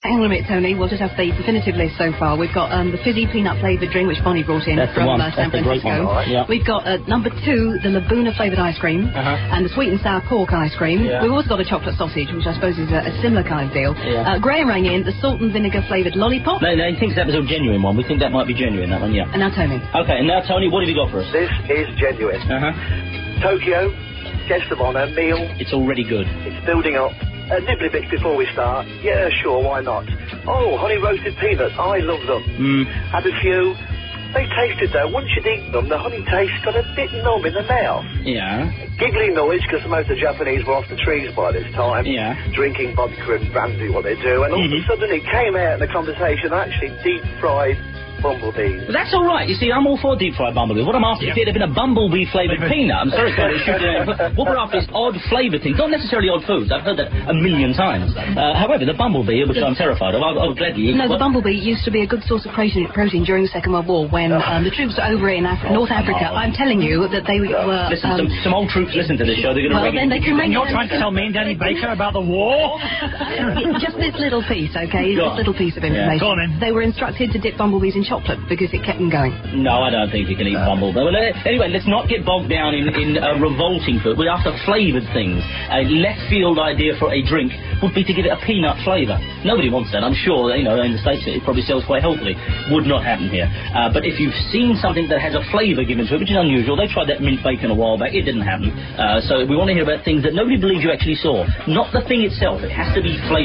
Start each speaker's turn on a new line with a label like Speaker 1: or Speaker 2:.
Speaker 1: Hang on a minute, Tony. We'll just have the definitive list so far. We've got the fizzy peanut-flavoured drink, which Bonnie brought in from San Francisco.
Speaker 2: Right, yeah.
Speaker 1: We've got number 2, the Laguna-flavoured ice cream, and the sweet and sour pork ice cream.
Speaker 2: Yeah.
Speaker 1: We've also got a chocolate sausage, which I suppose is a similar kind of deal.
Speaker 2: Yeah.
Speaker 1: Graham rang in the salt and vinegar-flavoured lollipop.
Speaker 2: No, he thinks that was a genuine one. We think that might be genuine, that one, yeah.
Speaker 1: And now Tony.
Speaker 2: Okay, and now, Tony, what have you got for us?
Speaker 3: This is genuine. Tokyo, guest of honour, meal.
Speaker 2: It's already good.
Speaker 3: It's building up. Nibbly bits before we start. Yeah, sure, why not? Oh, honey roasted peanuts. I love them. Had a few. They tasted though. Once you'd eaten them, the honey taste got a bit numb in the mouth.
Speaker 2: Yeah.
Speaker 3: Giggly noise, because most of the Japanese were off the trees by this time.
Speaker 2: Yeah.
Speaker 3: Drinking vodka and brandy, what they do. And all of a sudden it came out in the conversation, actually deep-fried bumblebees.
Speaker 2: Well, that's all right. You see, I'm all for deep-fried bumblebee. What I'm after, if it had been a bumblebee-flavoured peanut, I'm sorry, what we're after is odd flavoured things, not necessarily odd foods. I've heard that a million times. However, the bumblebee, which I'm terrified of, I'll gladly eat.
Speaker 1: No, the bumblebee used to be a good source of protein during the Second World War when the troops were over in North Africa. I'm telling you that they were...
Speaker 2: Listen, some old troops listen to this show. They're going to
Speaker 1: then they can
Speaker 4: You're trying to tell me and Danny Baker about the war?
Speaker 1: Just this little piece, okay? This little piece of information.
Speaker 4: Go on, then.
Speaker 1: They were instructed to dip bumblebees in chocolate because it kept them going.
Speaker 2: No, I don't think you can eat bumblebee. Well, anyway, let's not get bogged down in revolting food. We're after flavoured things. A left field idea for a drink would be to give it a peanut flavour. Nobody wants that. I'm sure, in the States it probably sells quite healthily. Would not happen here. But if you've seen something that has a flavour given to it, which is unusual, they tried that mint bacon a while back. It didn't happen. So we want to hear about things that nobody believes you actually saw. Not the thing itself. It has to be flavour.